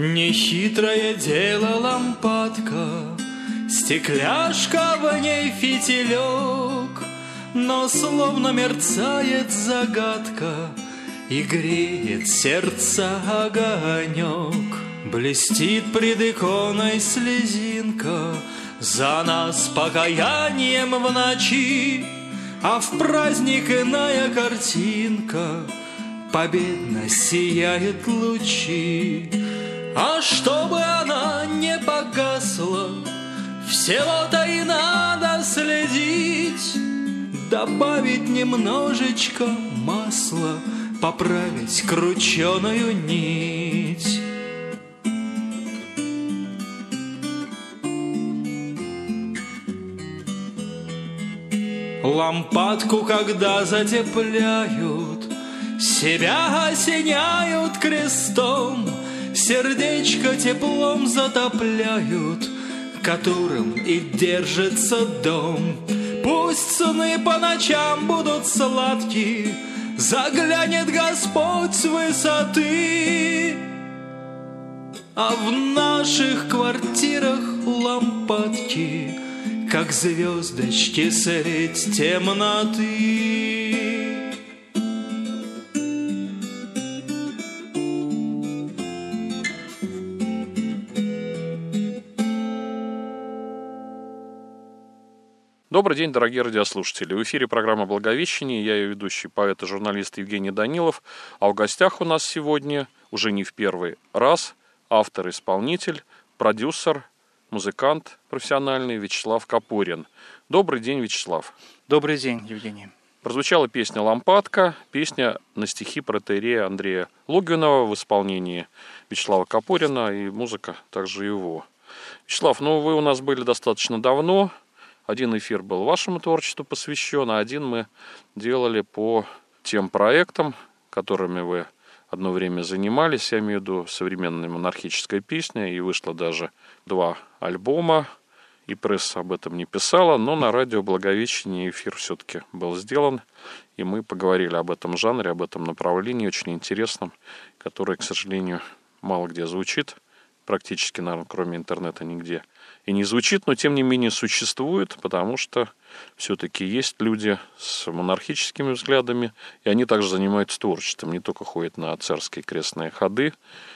Нехитрое дело лампадка, стекляшка в ней фитилек, но словно мерцает загадка и греет сердце огонек. Блестит пред иконой слезинка, за нас покаянием в ночи, а в праздник иная картинка победно сияет лучи. А чтобы она не погасла, всего-то и надо следить, добавить немножечко масла, поправить крученую нить. Лампадку, когда затепляют, себя осеняют крестом, сердечко теплом затопляют, которым и держится дом. Пусть сны по ночам будут сладкие, заглянет Господь с высоты, а в наших квартирах лампадки, как звездочки средь темноты. Добрый день, дорогие радиослушатели. В эфире программа «Благовещение». Я ее ведущий поэт и журналист Евгений Данилов. А в гостях у нас сегодня, уже не в первый раз, автор-исполнитель, продюсер, музыкант профессиональный Вячеслав Копорин. Добрый день, Вячеслав. Добрый день, Евгений. Прозвучала песня «Лампадка», песня на стихи протоиерея Андрея Логвинова в исполнении Вячеслава Копорина и музыка также его. Вячеслав, вы у нас были достаточно давно. Один эфир был вашему творчеству посвящен, а один мы делали по тем проектам, которыми вы одно время занимались. Я имею в виду современная монархическая песня, и вышло даже 2 альбома, и пресса об этом не писала, но на радио «Благовещение» эфир все-таки был сделан, и мы поговорили об этом жанре, об этом направлении, очень интересном, которое, к сожалению, мало где звучит, практически, наверное, кроме интернета нигде и не звучит, но тем не менее существует, потому что все-таки есть люди с монархическими взглядами, и они также занимаются творчеством, не только ходят на царские крестные ходы,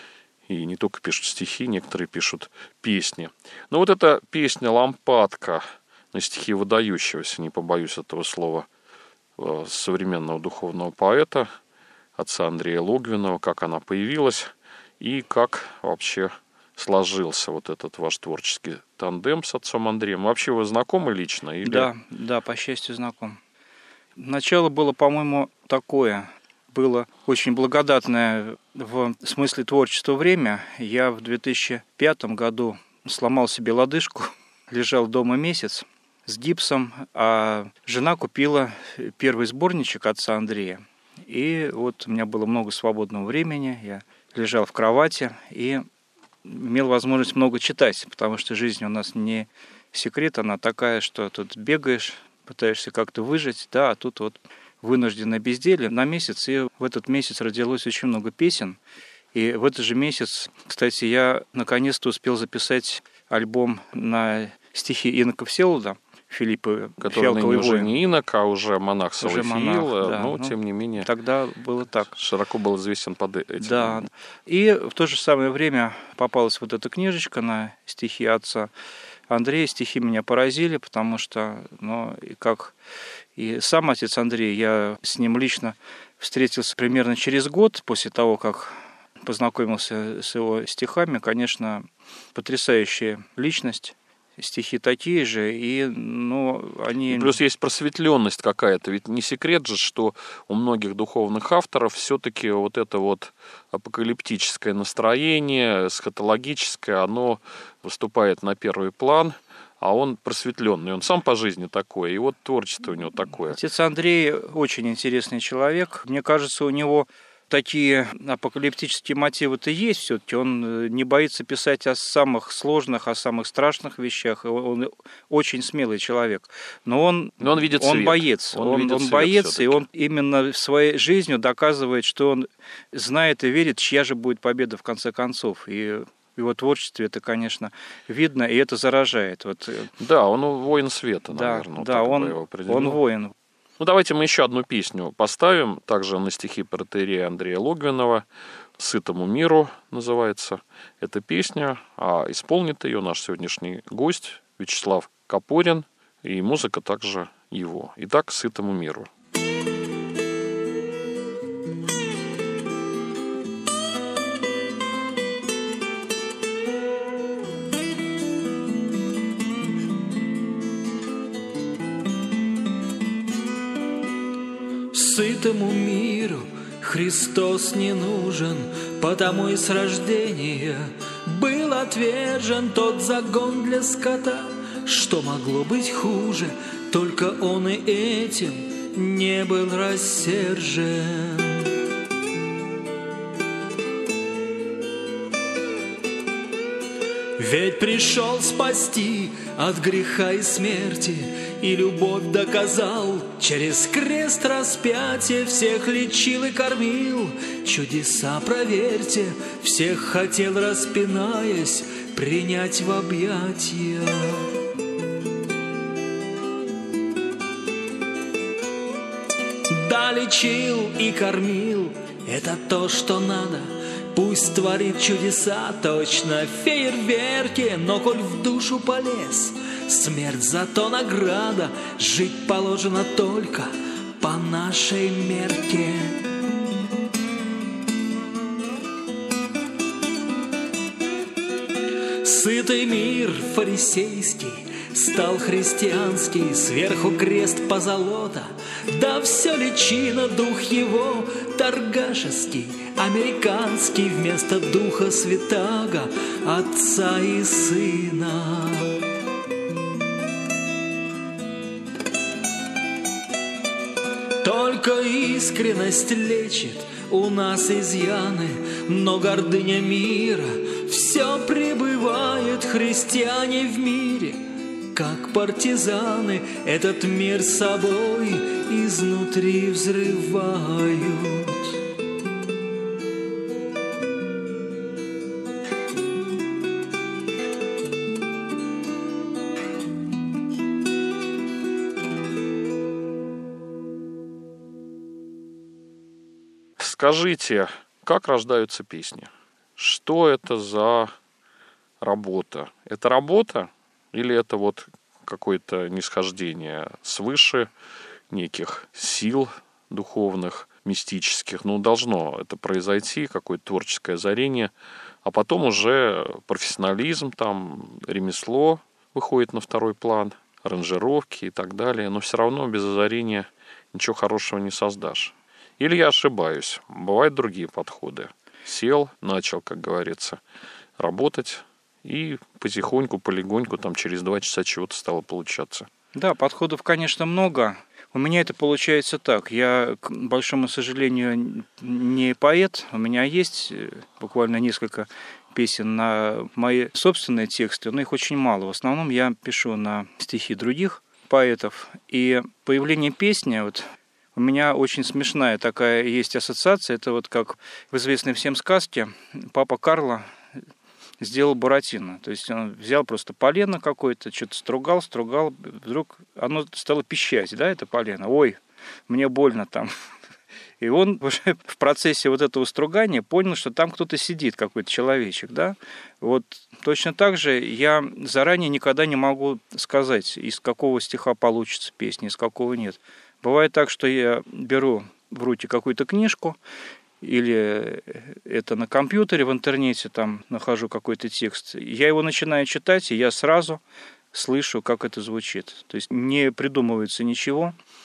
и не только пишут стихи, некоторые пишут песни. Но вот эта песня «Лампадка» на стихи выдающегося, не побоюсь этого слова, современного духовного поэта, отца Андрея Логвинова, как она появилась и как вообще сложился вот этот ваш творческий тандем с отцом Андреем. Вообще вы знакомы лично? Или... Да, по счастью, знаком. Начало было, по-моему, такое. Было очень благодатное в смысле творчества время. Я в 2005 году сломал себе лодыжку, лежал дома месяц с гипсом, а жена купила первый сборничек отца Андрея. И вот у меня было много свободного времени, я лежал в кровати и имел возможность много читать, потому что жизнь у нас не секрет, она такая, что тут бегаешь, пытаешься как-то выжить, да, а тут вот вынужденное безделье на месяц, и в этот месяц родилось очень много песен. И в этот же месяц, кстати, я наконец-то успел записать альбом на стихи инока Всеволода, Филиппа Фиалковой уже не инок, а уже монах Салафиил, да, но тем не менее тогда было так. Широко был известен под этим. Да. И в то же самое время попалась вот эта книжечка на стихи отца Андрея. Стихи меня поразили, потому что, как и сам отец Андрей, я с ним лично встретился примерно через год после того, как познакомился с его стихами. Конечно, потрясающая личность. Стихи такие же, и, они... Плюс есть просветленность какая-то, ведь не секрет же, что у многих духовных авторов все-таки вот это вот апокалиптическое настроение, эсхатологическое, оно выступает на первый план, а он просветленный, он сам по жизни такой, и вот творчество у него такое. Отец Андрей очень интересный человек, мне кажется, у него такие апокалиптические мотивы-то есть все-таки. Он не боится писать о самых сложных, о самых страшных вещах. Он очень смелый человек. Но он видит свет. Боец. Он боец, все-таки. И он именно своей жизнью доказывает, что он знает и верит, чья же будет победа в конце концов. И в его творчестве это, конечно, видно, и это заражает. Да, он воин света, да, наверное. Да, он воин. Ну, давайте мы еще одну песню поставим, также на стихи протоиерея Андрея Логвинова. «Сытому миру» называется эта песня, а исполнит ее наш сегодняшний гость Вячеслав Капорин, и музыка также его. Итак, «Сытому миру». Сытому миру Христос не нужен, потому и с рождения был отвержен тот загон для скота. Что могло быть хуже, только он и этим не был рассержен. Ведь пришел спасти от греха и смерти, и любовь доказал, через крест распятия всех лечил и кормил. Чудеса, проверьте, всех хотел, распинаясь, принять в объятия. Да, лечил и кормил, это то, что надо. Пусть творит чудеса, точно фейерверки, но коль в душу полез, смерть зато награда, жить положено только по нашей мерке. Сытый мир фарисейский стал христианский, сверху крест позолота, да все личина, дух его торгашеский, американский, вместо духа святаго, отца и сына. Только искренность лечит у нас изъяны, но гордыня мира все пребывает. Христиане в мире, как партизаны, этот мир собой изнутри взрывают. Скажите, как рождаются песни? Что это за работа? Это работа или это вот какое-то нисхождение свыше неких сил духовных, мистических? Ну, должно это произойти, какое-то творческое озарение, а потом уже профессионализм, там, ремесло выходит на второй план, аранжировки и так далее, но все равно без озарения ничего хорошего не создашь. Или я ошибаюсь, бывают другие подходы. Сел, начал, как говорится, работать, и потихоньку, полегоньку, там через 2 часа чего-то стало получаться. Да, подходов, конечно, много. У меня это получается так. Я, к большому сожалению, не поэт. У меня есть буквально несколько песен на мои собственные тексты, но их очень мало. В основном я пишу на стихи других поэтов. И появление песни... У меня очень смешная такая есть ассоциация. Это вот как в известной всем сказке папа Карло сделал Буратино. То есть он взял просто полено какое-то, что-то стругал, вдруг оно стало пищать, да, это полено. Ой, мне больно там. И он уже в процессе вот этого стругания понял, что там кто-то сидит, какой-то человечек, да. Вот точно так же я заранее никогда не могу сказать, из какого стиха получится песня, из какого нет. Бывает так, что я беру в руки какую-то книжку, или это на компьютере, в интернете там нахожу какой-то текст. Я его начинаю читать, и я сразу слышу, как это звучит. То есть не придумывается ничего.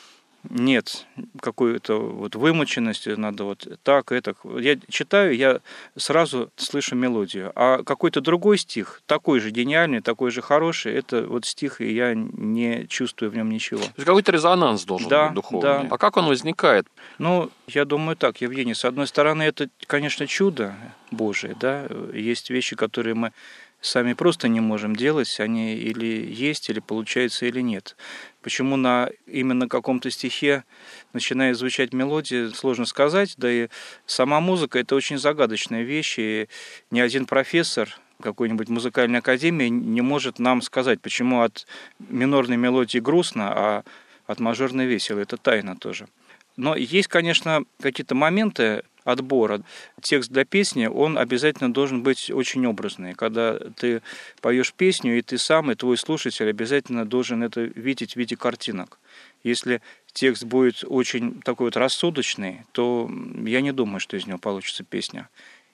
нет какой-то вот вымученности, надо вот так, это. Я читаю, я сразу слышу мелодию. А какой-то другой стих, такой же гениальный, такой же хороший, это вот стих, и я не чувствую в нем ничего. То есть какой-то резонанс должен быть духовный. Да. А как он возникает? Ну, я думаю так, Евгений, с одной стороны, это, конечно, чудо Божие, да, есть вещи, которые мы сами просто не можем делать, они или есть, или получается, или нет. Почему на именно каком-то стихе начинает звучать мелодия, сложно сказать, да и сама музыка – это очень загадочная вещь, и ни один профессор какой-нибудь музыкальной академии не может нам сказать, почему от минорной мелодии грустно, а от мажорной весело. Это тайна тоже. Но есть, конечно, какие-то моменты отбора. Текст для песни, он обязательно должен быть очень образный. Когда ты поешь песню, и ты сам, и твой слушатель обязательно должен это видеть в виде картинок. Если текст будет очень такой вот рассудочный, то я не думаю, что из него получится песня.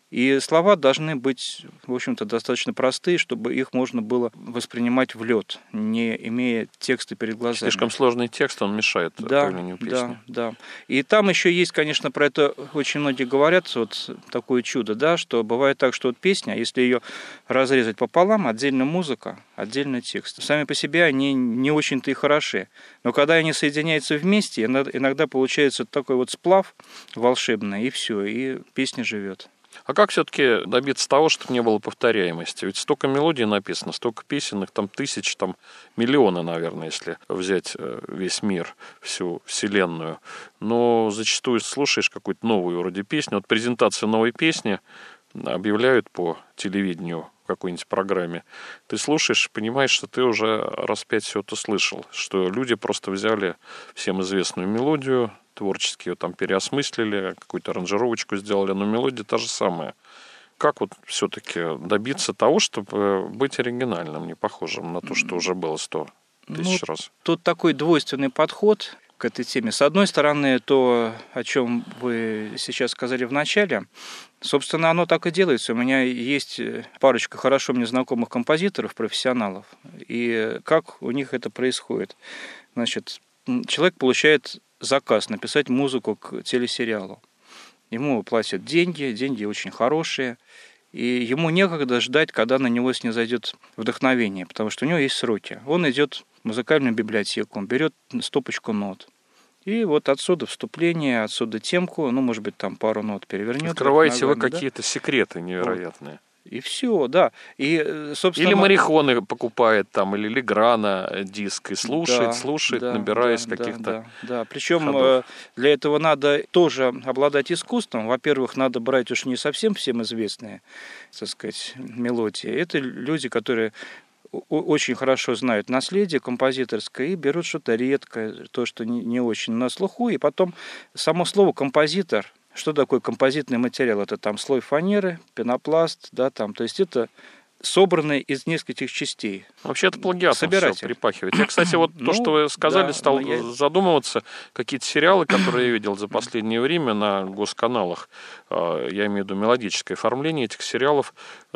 И слова должны быть, в общем-то, достаточно простые, чтобы их можно было воспринимать в лед, не имея текста перед глазами. Слишком сложный текст, он мешает появлению песни. Да. И там еще есть, конечно, про это очень многие говорят, вот такое чудо, да, что бывает так, что вот песня, если ее разрезать пополам, отдельно музыка, отдельно текст. Сами по себе они не очень-то и хороши. Но когда они соединяются вместе, иногда получается такой вот сплав волшебный, и все, и песня живет. А как все-таки добиться того, чтобы не было повторяемости? Ведь столько мелодий написано, столько песенных, там тысяч, там миллионы, наверное, если взять весь мир, всю вселенную. Но зачастую слушаешь какую-то новую вроде песню. Вот презентацию новой песни объявляют по телевидению в какой-нибудь программе. Ты слушаешь, понимаешь, что ты уже раз 5 все это слышал, что люди просто взяли всем известную мелодию, творчески ее там переосмыслили, какую-то аранжировочку сделали, но мелодия та же самая. Как вот все-таки добиться того, чтобы быть оригинальным, не похожим на то, что уже было 100 тысяч раз? Тут такой двойственный подход к этой теме. С одной стороны, то, о чем вы сейчас сказали в начале, собственно, оно так и делается. У меня есть парочка хорошо мне знакомых композиторов, профессионалов, и как у них это происходит. Значит, человек получает заказ написать музыку к телесериалу. Ему платят деньги очень хорошие, и ему некогда ждать, когда на него снизойдет вдохновение, потому что у него есть сроки. Он идет в музыкальную библиотеку, он берет стопочку нот. И вот отсюда вступление, отсюда темку, может быть, там пару нот перевернет. Открываете вы какие-то секреты невероятные. И все, да. И, собственно, или Марихоны покупает там, или Леграна диск и слушает, набираясь каких-то. Да. Причем для этого надо тоже обладать искусством. Во-первых, надо брать уж не совсем всем известные, так сказать, мелодии. Это люди, которые очень хорошо знают наследие композиторское и берут что-то редкое, то, что не очень на слуху. И потом само слово «композитор». Что такое композитный материал? Это там слой фанеры, пенопласт, да, там, то есть это собранный из нескольких частей. Вообще это плагиатом все припахивает. Я, кстати, вот то, что вы сказали, стал задумываться. Какие-то сериалы, которые я видел за последнее время на госканалах, я имею в виду мелодическое оформление этих сериалов,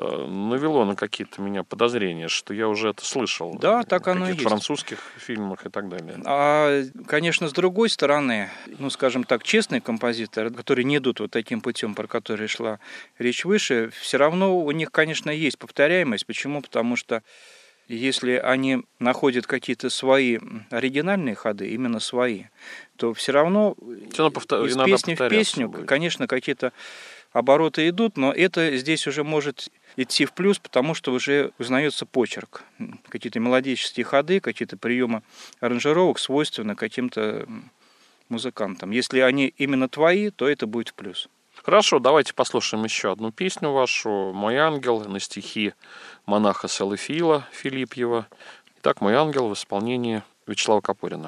навело на какие-то меня подозрения, что я уже это слышал. Да, так оно и есть. В французских фильмах и так далее. А, конечно, с другой стороны, скажем так, честные композиторы, которые не идут вот таким путем, про который шла речь выше, все равно у них, конечно, есть повторяемость. Почему? Потому что если они находят какие-то свои оригинальные ходы, именно свои, то все равно из песни в песню, конечно, какие-то обороты идут, но это здесь уже может идти в плюс, потому что уже узнается почерк. Какие-то мелодические ходы, какие-то приемы аранжировок свойственны каким-то музыкантам. Если они именно твои, то это будет в плюс. Хорошо, давайте послушаем еще одну песню вашу «Мой ангел» на стихи монаха Салафиила Филипьева. Итак, «Мой ангел» в исполнении Вячеслава Капорина.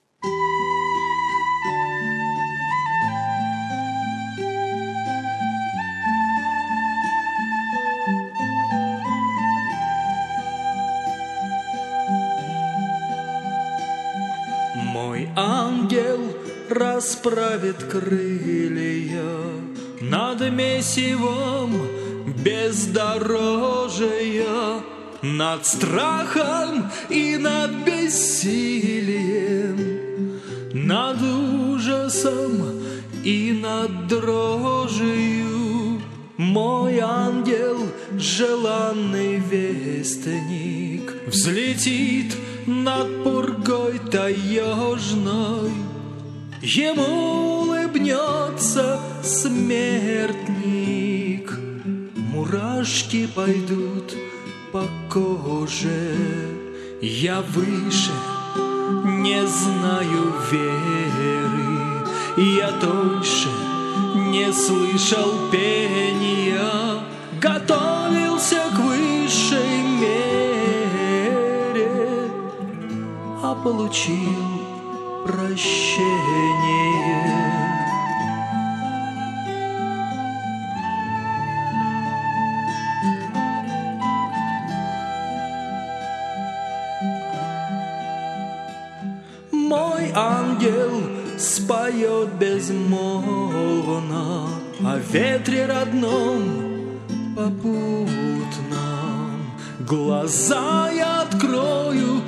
Мой ангел расправит крылья над месивом бездорожия, над страхом и над бессилием. над ужасом и над дрожью. Мой ангел, желанный вестник, взлетит над пургой таежной. Ему улыбнется смертник, мурашки пойдут по коже. Я выше не знаю веры, я тоньше не слышал пения, готовился к высшей мере, а получил прощение. Мой ангел споет безмолвно о ветре родном попутном. Глаза я открою,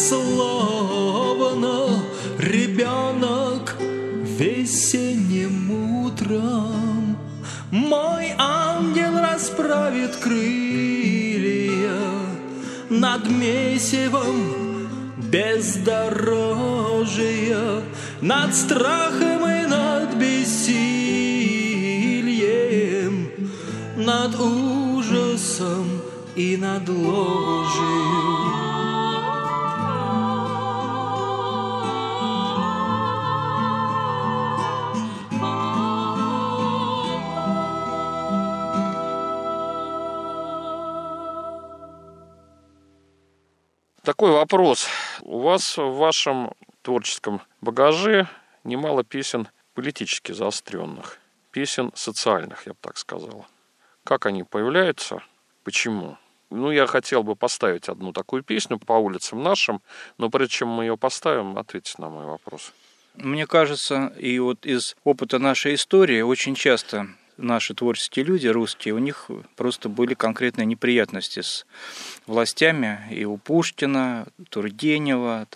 словно ребенок весенним утром. Мой ангел расправит крылья над месивом бездорожья, над страхом и над бессильем, над ужасом и над ложью. Такой вопрос. У вас в вашем творческом багаже немало песен политически заостренных, песен социальных, я бы так сказал. Как они появляются? Почему? Я хотел бы поставить одну такую песню «По улицам нашим», но прежде чем мы ее поставим, ответьте на мой вопрос. Мне кажется, и вот из опыта нашей истории очень часто наши творческие люди, русские, у них просто были конкретные неприятности с властями. И у Пушкина, Тургенева,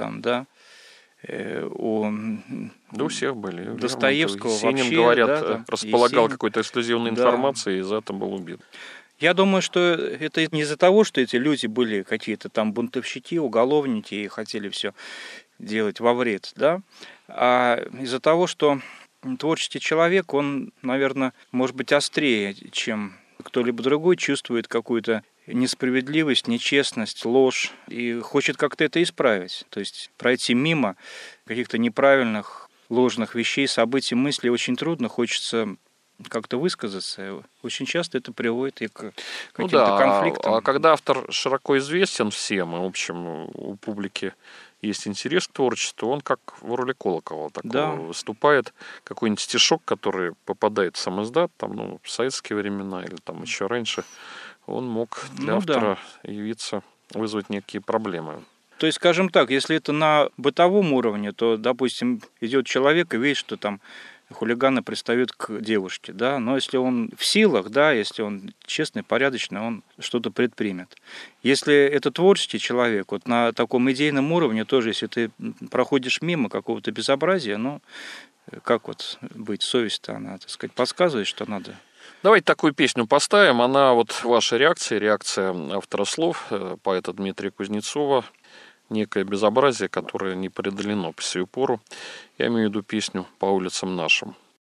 у всех были. Достоевского Есенин, вообще, говорят, располагал Есенин, какой-то эксклюзивной информацией, и за это был убит. Я думаю, что это не из-за того, что эти люди были какие-то там бунтовщики, уголовники и хотели все делать во вред, а из-за того, что творческий человек, он, наверное, может быть острее, чем кто-либо другой, чувствует какую-то несправедливость, нечестность, ложь и хочет как-то это исправить. То есть пройти мимо каких-то неправильных, ложных вещей, событий, мыслей очень трудно, хочется как-то высказаться. Очень часто это приводит и к каким-то конфликтам. А когда автор широко известен всем, и, в общем, у публики есть интерес к творчеству, он как в роли Колокола такого выступает. Какой-нибудь стишок, который попадает в сам издат, в советские времена или еще раньше, он мог для автора явиться, вызвать некие проблемы. То есть, скажем так, если это на бытовом уровне, то, допустим, идет человек и видит, что там хулиганы пристают к девушке, но если он в силах, если он честный, порядочный, он что-то предпримет. Если это творческий человек, вот на таком идейном уровне тоже, если ты проходишь мимо какого-то безобразия, как быть, совесть-то, она, так сказать, подсказывает, что надо. Давайте такую песню поставим, она ваша реакция автора слов, поэта Дмитрия Кузнецова, некое безобразие, которое не преодолено по сию пору. Я имею в виду песню «По улицам нашим».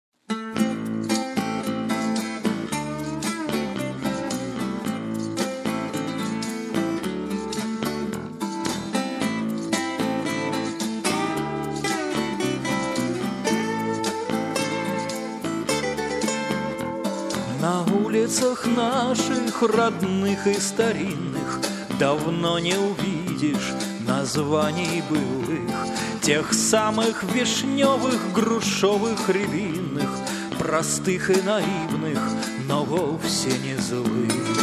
На улицах наших, родных и старинных, давно не увидишь названий былых, тех самых вишневых, грушевых, рябинных, простых и наивных, но вовсе не злых.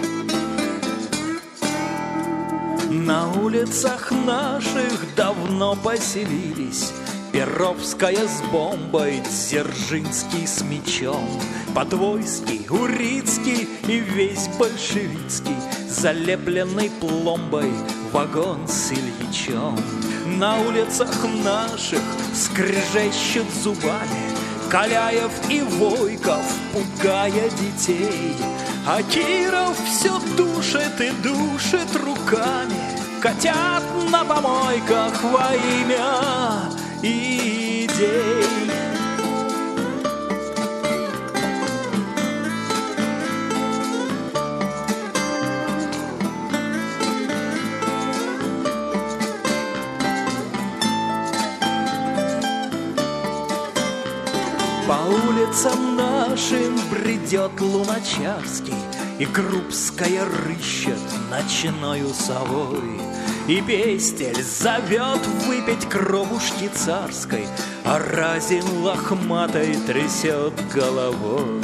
На улицах наших давно поселились Перовская с бомбой, Дзержинский с мечом, Подвойский, Урицкий и весь большевицкий, залепленный пломбой вагон с Ильичом. На улицах наших скрежещут зубами Каляев и Войков, пугая детей. А Киров все душит и душит руками котят на помойках во имя идей. По улицам нашим бредет Луначарский, и Крупская рыщет ночною совой, и Пестель зовет выпить кровушки царской, а Разин лохматой трясет головой.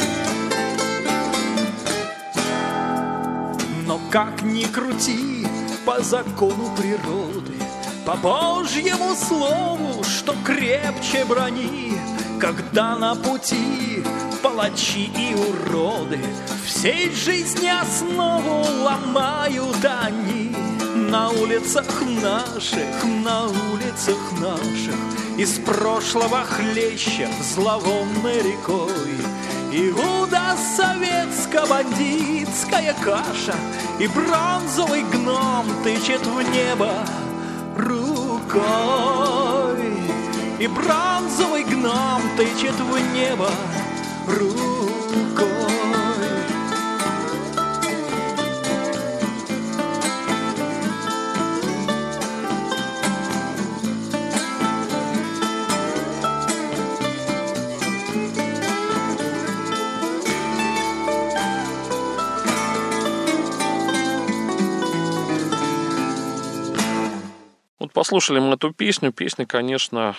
Но как ни крути, по закону природы, по Божьему слову, что крепче брони, когда на пути палачи и уроды всей жизни основу ломают они. На улицах наших, на улицах наших из прошлого хлещет зловонной рекой Иуда советско-бандитская каша, и бронзовый гном тычет в небо рукой. И бронзовый гном тычет в небо рукой. Вот послушали мы эту песню. Песня, конечно,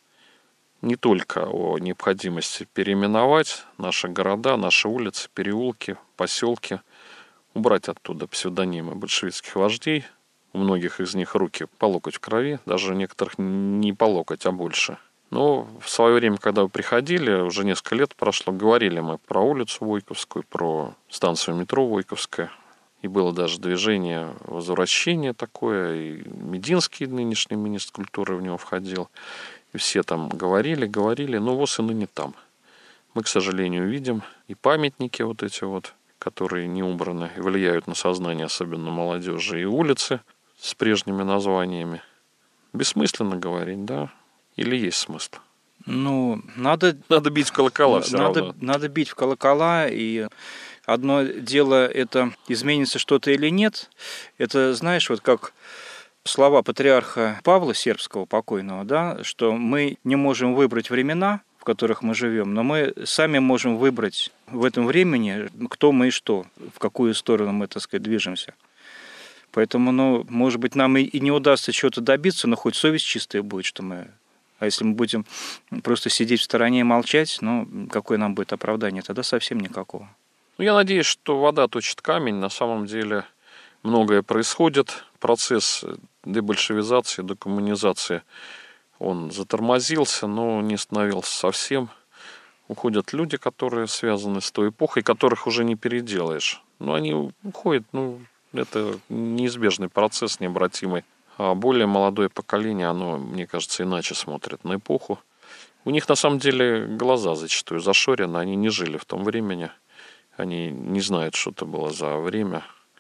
не только о необходимости переименовать наши города, наши улицы, переулки, поселки, убрать оттуда псевдонимы большевистских вождей. У многих из них руки по локоть в крови, даже у некоторых не по локоть, а больше. Но в свое время, когда вы приходили, уже несколько лет прошло, говорили мы про улицу Войковскую, про станцию метро Войковская. И было даже движение возвращения такое, и Мединский, нынешний министр культуры, в него входил. И все там говорили, но ВОЗ и ныне там. Мы, к сожалению, видим и памятники вот эти вот, которые не убраны и влияют на сознание, особенно молодежи, и улицы с прежними названиями. Бессмысленно говорить, да? Или есть смысл? Ну, надо бить в колокола все равно. Надо бить в колокола, и одно дело, это изменится что-то или нет. Это, знаешь, вот как слова патриарха Павла Сербского, покойного, да, что мы не можем выбрать времена, в которых мы живем, но мы сами можем выбрать в этом времени, кто мы и что, в какую сторону мы, так сказать, движемся. Поэтому, ну, может быть, нам и не удастся чего-то добиться, но хоть совесть чистая будет, что мы... А если мы будем просто сидеть в стороне и молчать, ну, какое нам будет оправдание? Тогда совсем никакого. Ну, я надеюсь, что вода точит камень. На самом деле многое происходит. Процесс дебольшевизации, декоммунизации, он затормозился, но не остановился совсем. Уходят люди, которые связаны с той эпохой, которых уже не переделаешь. Но они уходят, это неизбежный процесс, необратимый. А более молодое поколение, оно, мне кажется, иначе смотрит на эпоху. У них, на самом деле, глаза зачастую зашорены, они не жили в том времени. Они не знают, что это было за время.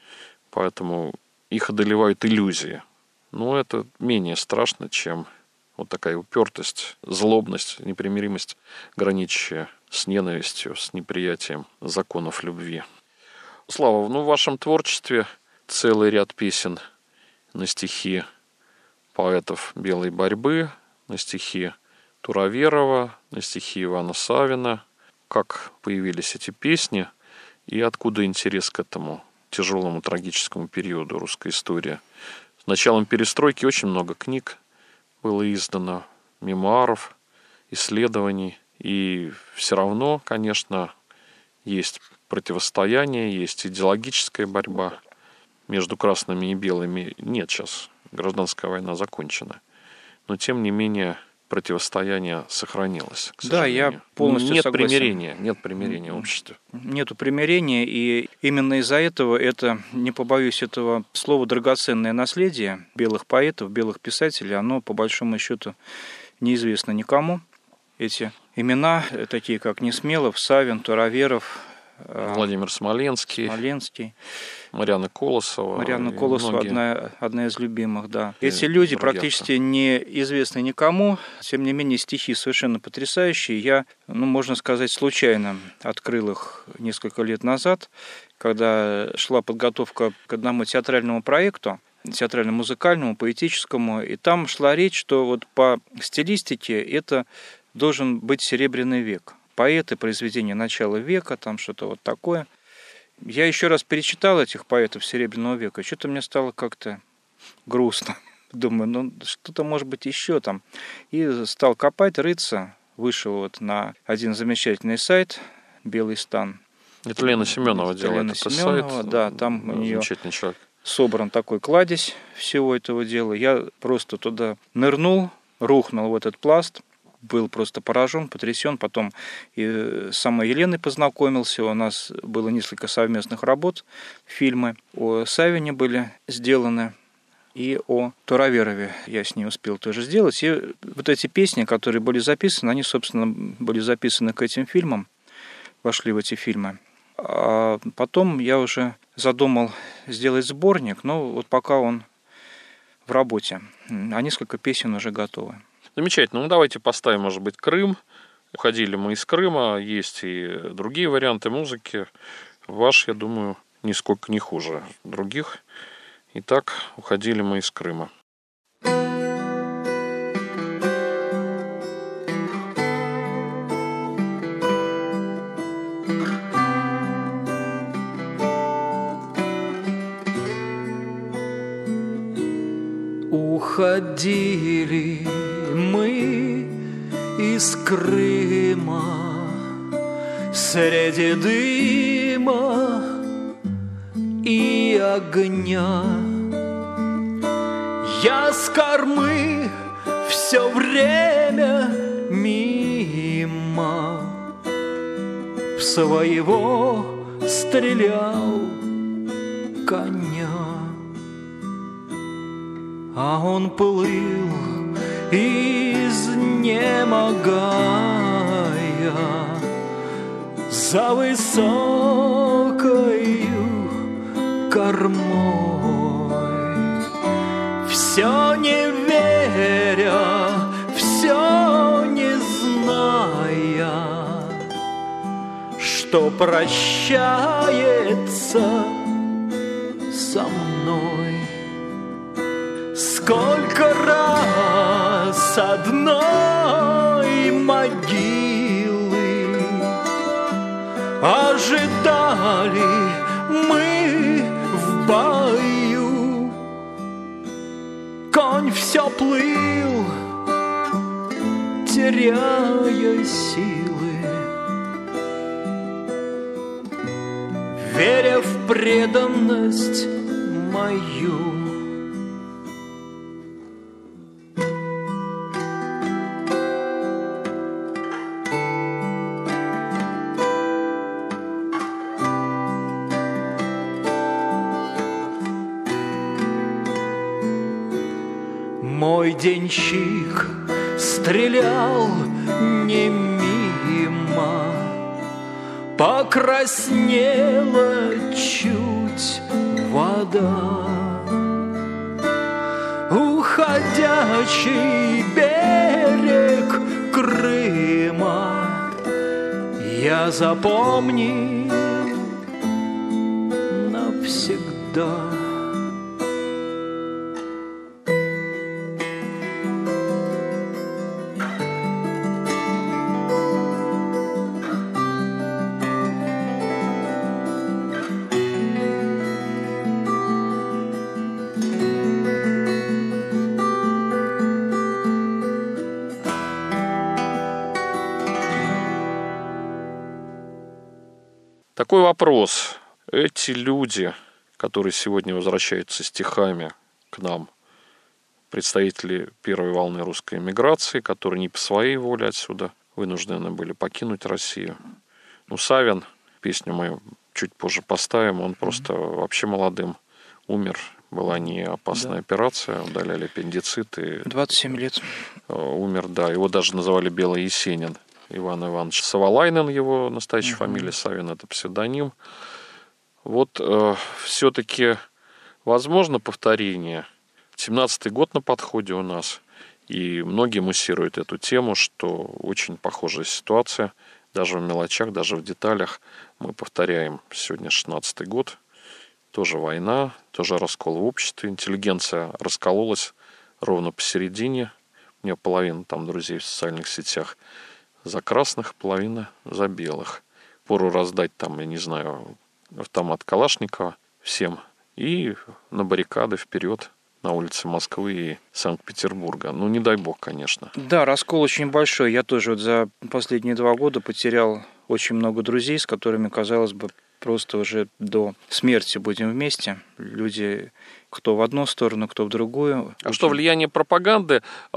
Поэтому их одолевают иллюзии. Но это менее страшно, чем вот такая упертость, злобность, непримиримость, граничащая с ненавистью, с неприятием законов любви. Слава, в вашем творчестве целый ряд песен на стихи поэтов белой борьбы, на стихи Туроверова, на стихи Ивана Савина. Как появились эти песни и откуда интерес к этому тяжелому трагическому периоду русской истории? С началом перестройки очень много книг было издано, мемуаров, исследований. И все равно, конечно, есть противостояние, есть идеологическая борьба между красными и белыми. Нет, сейчас гражданская война закончена. Но, тем не менее, противостояние сохранилось, к Да, сожалению. я полностью согласен. Нет примирения в обществе. Нету примирения, и именно из-за этого это, не побоюсь этого слова, драгоценное наследие белых поэтов, белых писателей, оно, по большому счету, неизвестно никому. Эти имена, такие как Несмелов, Савин, Тураверов, Владимир Смоленский, Марьяна Колосова. Марьяна Колосова одна из любимых, да. Эти люди практически автор. неизвестны никому, тем не менее стихи совершенно потрясающие. Я, можно сказать, случайно открыл их несколько лет назад, когда шла подготовка к одному театральному проекту, театрально-музыкальному, поэтическому, и там шла речь, что вот по стилистике это должен быть Серебряный век. Поэты, произведения начала века, там что-то вот такое. Я еще раз перечитал этих поэтов Серебряного века, и что-то мне стало как-то грустно. Думаю, что-то может быть еще там. И стал копать, рыться. Вышел вот на один замечательный сайт «Белый стан». Это Лена Семенова делает этот сайт. Да, там у нее замечательный человек. Собран такой кладезь всего этого дела. Я просто туда нырнул, рухнул в этот пласт. Был просто поражен, потрясен. Потом и с самой Еленой познакомился. У нас было несколько совместных работ. Фильмы о Савине были сделаны. И о Тураверове я с ней успел тоже сделать. И вот эти песни, которые были записаны, они, собственно, были записаны к этим фильмам. Вошли в эти фильмы. А потом я уже задумал сделать сборник. Но вот пока он в работе. А несколько песен уже готовы. Замечательно. Давайте поставим, может быть, Крым. Уходили мы из Крыма. Есть и другие варианты музыки. Ваш, я думаю, нисколько не хуже других. Итак, уходили мы из Крыма. Уходили мы из Крыма среди дыма и огня. Я с кормы все время мимо в своего стрелял коня. А он плыл, изнемогая, за высокою кормой. Все не веря, все не зная, что прощается со мной. Сколько раз одной могилы ожидали мы в бою. Конь все плыл, теряя силы, веря в преданность мою. Мой денщик стрелял не мимо, покраснела чуть вода. Уходящий берег Крыма я запомнил навсегда. Такой вопрос. Эти люди, которые сегодня возвращаются стихами к нам, представители первой волны русской эмиграции, которые не по своей воле отсюда вынуждены были покинуть Россию. Ну, Савин, песню мы чуть позже поставим, он просто вообще молодым умер. Была не опасная операция, удаляли аппендицит. И 27 лет. Умер, да. Его даже называли Белый Есенин. Иван Иванович Савалайнен, его настоящая фамилия, Савин — это псевдоним. Вот все-таки возможно повторение. 17-й год на подходе у нас. И многие муссируют эту тему, что очень похожая ситуация. Даже в мелочах, даже в деталях. Мы повторяем сегодня 16-й год. Тоже война, тоже раскол в обществе. Интеллигенция раскололась ровно посередине. У меня половина там друзей в социальных сетях за красных, половина за белых. Пору раздать там, я не знаю, автомат Калашникова всем. И на баррикады вперед на улице Москвы и Санкт-Петербурга. Ну, не дай бог, конечно. Да, раскол очень большой. Я тоже вот за последние 2 года потерял очень много друзей, с которыми, казалось бы, просто уже до смерти будем вместе. Люди, кто в одну сторону, кто в другую. А что, влияние пропаганды?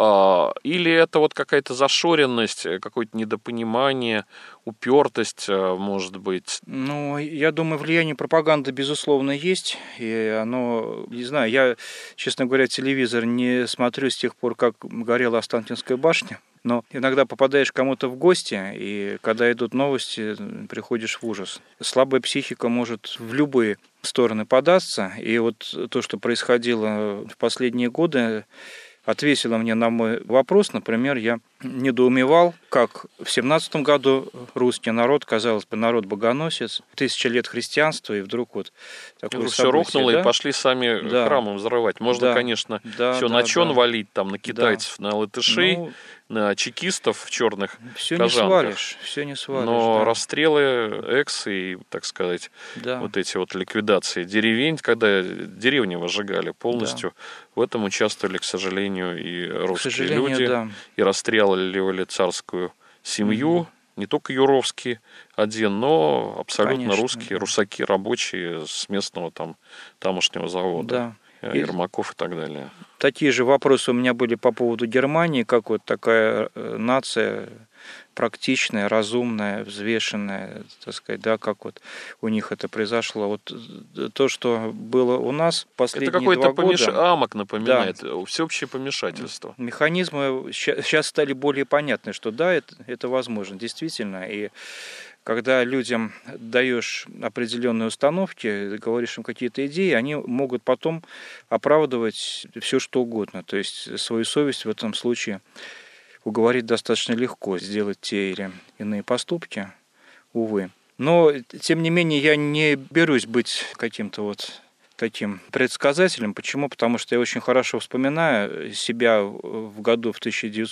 Или это вот какая-то зашоренность, какое-то недопонимание, упертость, может быть? Ну, я думаю, влияние пропаганды, безусловно, есть. И оно, не знаю, я, честно говоря, телевизор не смотрю с тех пор, как горела Останкинская башня. Но иногда попадаешь к кому-то в гости, и когда идут новости, приходишь в ужас. Слабая психика может в любые стороны податься. И вот то, что происходило в последние годы, ответило мне на мой вопрос. Например, я недоумевал, как в 17 году русский народ, казалось бы, народ-богоносец, 1000 лет христианства, и вдруг вот такое все рухнуло, да? И пошли сами храмы взрывать. Можно, конечно, все на чон валить, там, на китайцев, на латышей, на чекистов в черных кожанках. Все не свалишь. Но расстрелы, и, так сказать, вот эти вот ликвидации деревень, когда деревни выжигали полностью, в этом участвовали, к сожалению, и русские люди, и расстреливали царскую семью, не только Юровский один, но абсолютно русские, русаки, рабочие с местного тамошнего завода. Ермаков и так далее. Такие же вопросы у меня были по поводу Германии, как вот такая нация практичная, разумная, взвешенная, так сказать, да, как вот у них это произошло. Вот то, что было у нас последние 2 года... Это какой-то амок напоминает, всеобщее помешательство. Механизмы сейчас стали более понятны, что да, это возможно, действительно, и когда людям даешь определенные установки, говоришь им какие-то идеи, они могут потом оправдывать все, что угодно. То есть свою совесть в этом случае уговорить достаточно легко, сделать те или иные поступки, увы. Но, тем не менее, я не берусь быть каким-то вот таким предсказателем. Почему? Потому что я очень хорошо вспоминаю себя в году в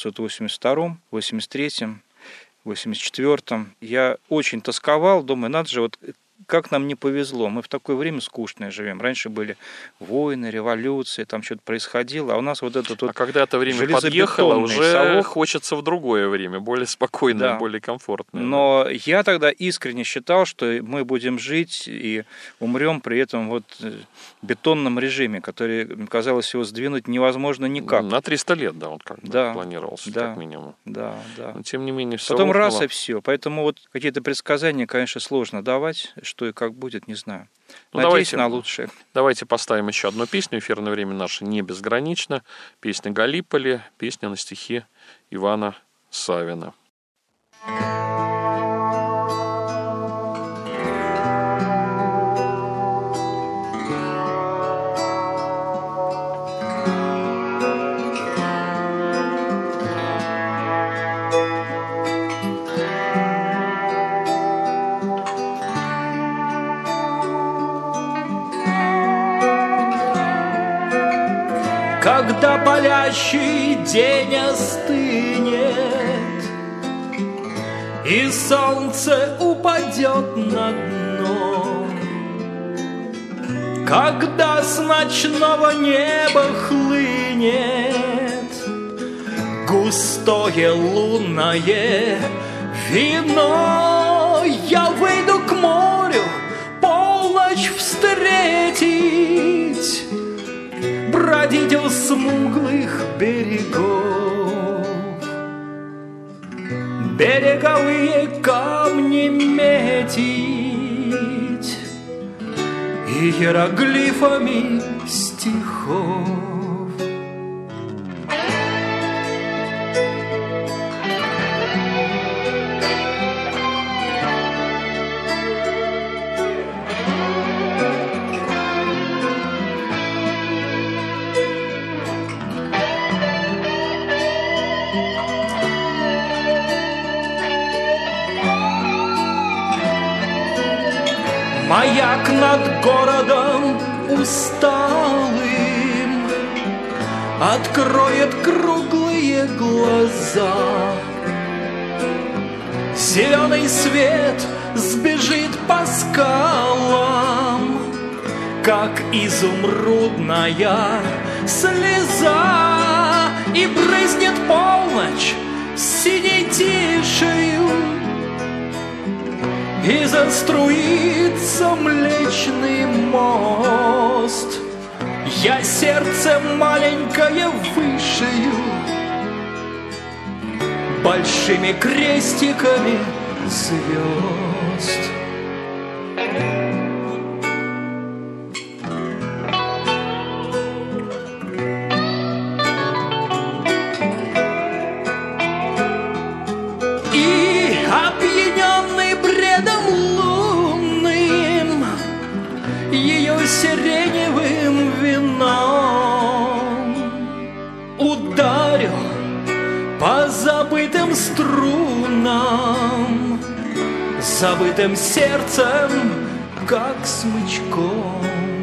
1982, 83, 84-м. Я очень тосковал, думаю, надо же, вот как нам не повезло. Мы в такое время скучное живем. Раньше были войны, революции, там что-то происходило, а у нас вот этот вот... А когда это время подъехало, уже совок. Хочется в другое время, более спокойное, более комфортное. Но я тогда искренне считал, что мы будем жить и умрем при этом вот бетонном режиме, который, казалось, его сдвинуть невозможно никак. На 300 лет, он как-то планировался, как минимум. Да. Но тем не менее все потом рухнуло. Раз и все. Поэтому вот какие-то предсказания, конечно, сложно давать. Что и как будет, не знаю. Надеюсь на лучшее. Давайте поставим еще одну песню. Эфирное время наше не безгранично. Песня Галиполи, песня на стихи Ивана Савина. Когда палящий день остынет и солнце упадет на дно, когда с ночного неба хлынет густое лунное вино, я выйду к морю полночь встретить. бродить у смуглых берегов, береговые камни метить и иероглифами стихов. Маяк над городом усталым откроет круглые глаза. Зеленый свет сбежит по скалам, как изумрудная слеза, и брызнет полночь синей тишью, и заструится Млечный мост. Я сердце маленькое вышию большими крестиками звезд. Сиреневым вином ударю по забытым струнам, забытым сердцем, как смычком.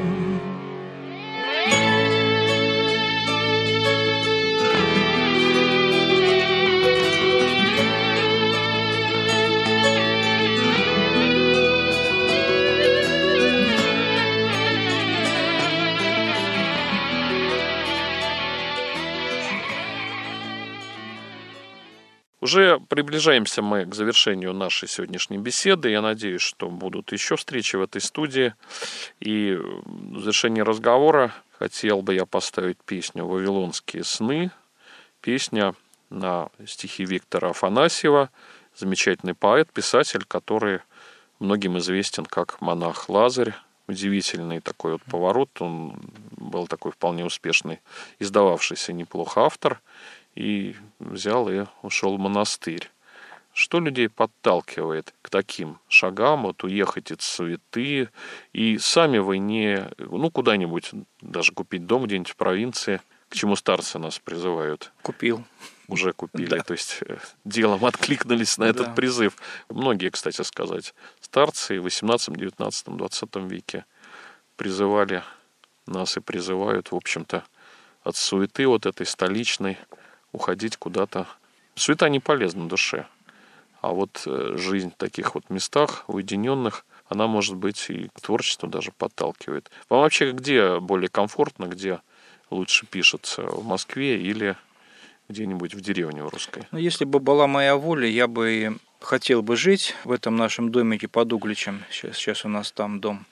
Уже приближаемся мы к завершению нашей сегодняшней беседы. Я надеюсь, что будут еще встречи в этой студии. И в завершении разговора хотел бы я поставить песню «Вавилонские сны». Песня на стихи Виктора Афанасьева, замечательный поэт, писатель, который многим известен как монах Лазарь. Удивительный такой вот поворот. Он был такой вполне успешный, издававшийся неплохо автор. И взял и ушел в монастырь. Что людей подталкивает к таким шагам, вот уехать из суеты, и сами вы не, куда-нибудь, даже купить дом где-нибудь в провинции, к чему старцы нас призывают? Купил. Уже купили, Да. То есть делом откликнулись на этот призыв. Многие, кстати сказать, старцы в 18, 19, 20 веке призывали нас и призывают, в общем-то, от суеты вот этой столичной уходить куда-то. Суета не полезна душе. А вот жизнь в таких вот местах, уединенных, она, может быть, и к творчеству даже подталкивает. Вам вообще где более комфортно, где лучше пишется? В Москве или где-нибудь в деревне русской? Если бы была моя воля, я бы хотел бы жить в этом нашем домике под Угличем. Сейчас у нас там дом.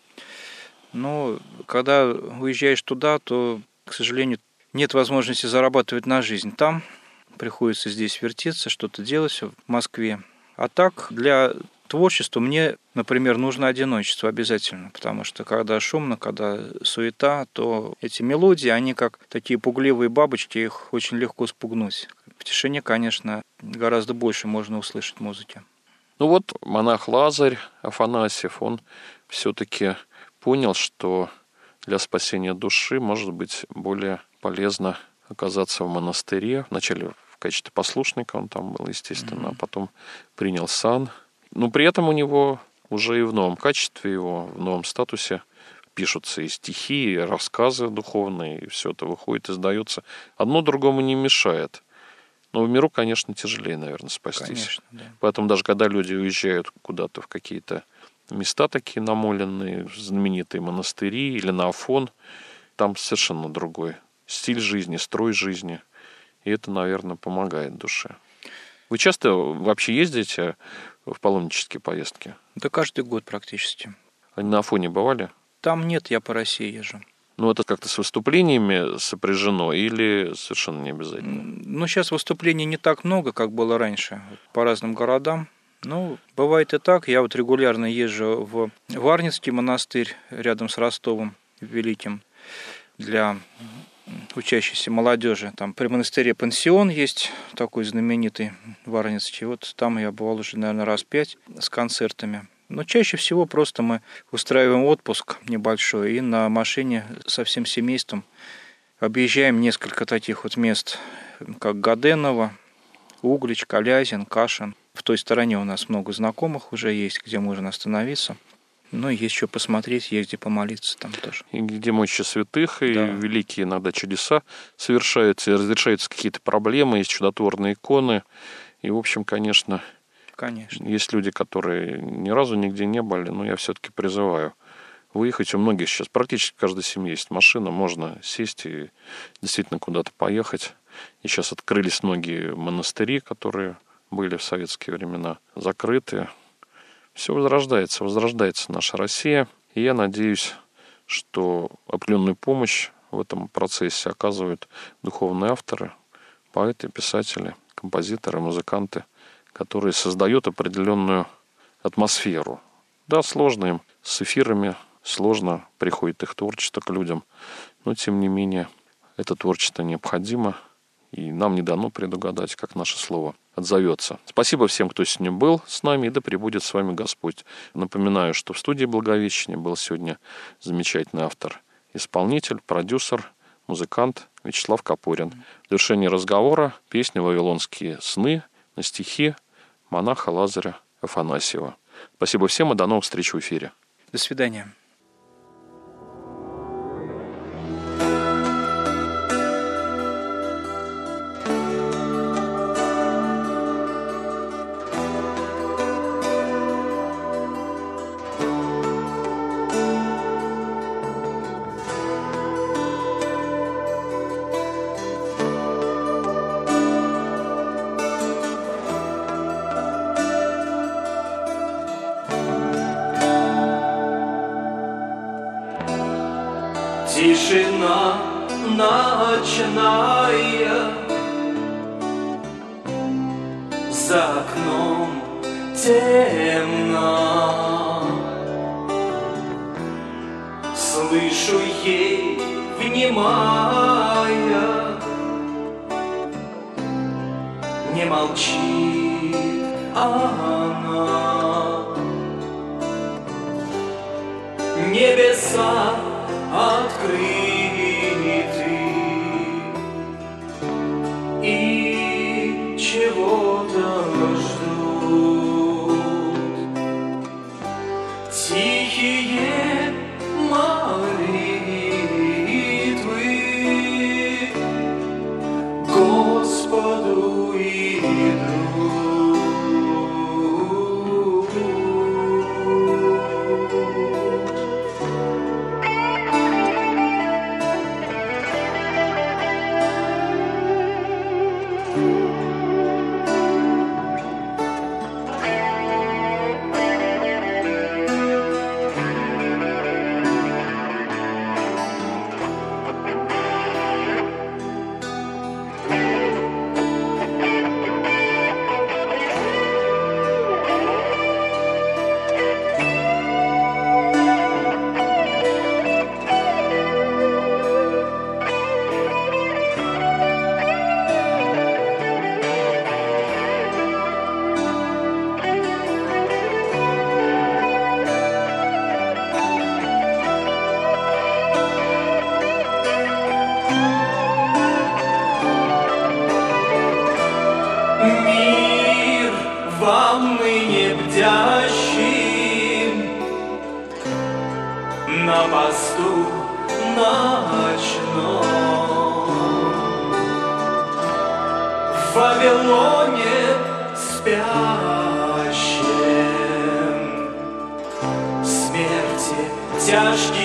Но когда уезжаешь туда, то, к сожалению, нет возможности зарабатывать на жизнь там. Приходится здесь вертеться, что-то делать в Москве. А так, для творчества мне, например, нужно одиночество обязательно. Потому что когда шумно, когда суета, то эти мелодии, они как такие пугливые бабочки, их очень легко спугнуть. В тишине, конечно, гораздо больше можно услышать музыки. Монах Лазарь Афанасьев, он все-таки понял, что для спасения души, может быть, более полезно оказаться в монастыре. Вначале в качестве послушника он там был, естественно, а потом принял сан. Но при этом у него уже и в новом качестве его, в новом статусе пишутся и стихи, и рассказы духовные, и все это выходит, издается. Одно другому не мешает. Но в миру, конечно, тяжелее, наверное, спастись. Конечно, да. Поэтому даже когда люди уезжают куда-то в какие-то места такие намоленные, знаменитые монастыри или на Афон, там совершенно другой стиль жизни, строй жизни. И это, наверное, помогает душе. Вы часто вообще ездите в паломнические поездки? Да каждый год практически. Они на Афоне бывали? Там нет, я по России езжу. Ну, это как-то с выступлениями сопряжено или совершенно не обязательно? Ну, сейчас выступлений не так много, как было раньше, по разным городам. Ну, бывает и так. Я вот регулярно езжу в Варнинский монастырь рядом с Ростовом Великим для учащейся молодежи. Там при монастыре пансион есть, такой знаменитый Варнинский. Вот там я бывал уже, наверное, раз 5 с концертами. Но чаще всего просто мы устраиваем отпуск небольшой и на машине со всем семейством объезжаем несколько таких вот мест, как Гаденово, Углич, Калязин, Кашин. В той стороне у нас много знакомых уже есть, где можно остановиться. Ну, есть что посмотреть, есть где помолиться там тоже. И где мощи святых, и да. великие иногда чудеса совершаются, и разрешаются какие-то проблемы, есть чудотворные иконы. И, в общем, конечно, есть люди, которые ни разу нигде не были, но я все-таки призываю выехать. У многих сейчас практически в каждой семье есть машина, можно сесть и действительно куда-то поехать. И сейчас открылись многие монастыри, которые были в советские времена закрыты. Все возрождается наша Россия. И я надеюсь, что определенную помощь в этом процессе оказывают духовные авторы, поэты, писатели, композиторы, музыканты, которые создают определенную атмосферу. Да, сложно им с эфирами, сложно приходит их творчество к людям, но тем не менее это творчество необходимо, и нам не дано предугадать, как наше слово отзовется. Спасибо всем, кто сегодня был с нами, и да пребудет с вами Господь. Напоминаю, что в студии Благовещения был сегодня замечательный автор, исполнитель, продюсер, музыкант Вячеслав Капорин. В завершении разговора песня «Вавилонские сны» на стихи монаха Лазаря Афанасьева. Спасибо всем и до новых встреч в эфире. До свидания. Тишина ночная, за окном темно. Слышу ей, внимая, не молчит она. Небеса открыты, и чего-то ждут тихие молитвы Господу идут. Мир вам ныне бдящим на посту ночном, в Вавилоне спящем, смерти тяжкий